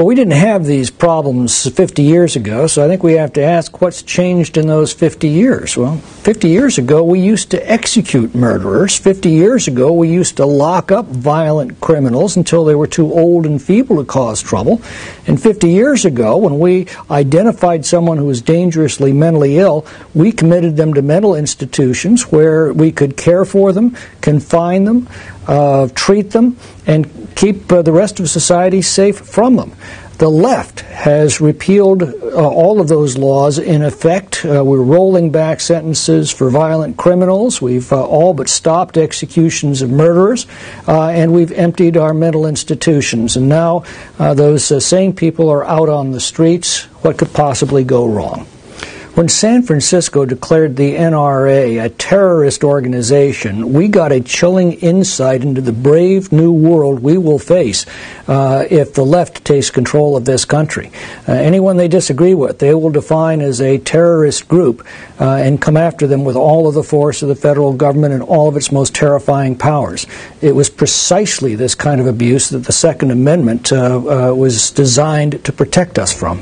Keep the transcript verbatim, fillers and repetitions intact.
But we didn't have these problems fifty years ago, so I think we have to ask what's changed in those fifty years. Well, fifty years ago we used to execute murderers. fifty years ago we used to lock up violent criminals until they were too old and feeble to cause trouble. And fifty years ago, when we identified someone who was dangerously mentally ill, we committed them to mental institutions where we could care for them, confine them, uh, treat them, and keep uh, the rest of society safe from them. The left has repealed uh, all of those laws in effect. Uh, we're rolling back sentences for violent criminals. We've uh, all but stopped executions of murderers, uh, and we've emptied our mental institutions. And now uh, those uh, sane people are out on the streets. What could possibly go wrong? When San Francisco declared the N R A a terrorist organization, we got a chilling insight into the brave new world we will face uh, if the left takes control of this country. Uh, anyone they disagree with, they will define as a terrorist group uh, and come after them with all of the force of the federal government and all of its most terrifying powers. It was precisely this kind of abuse that the Second Amendment uh, uh, was designed to protect us from.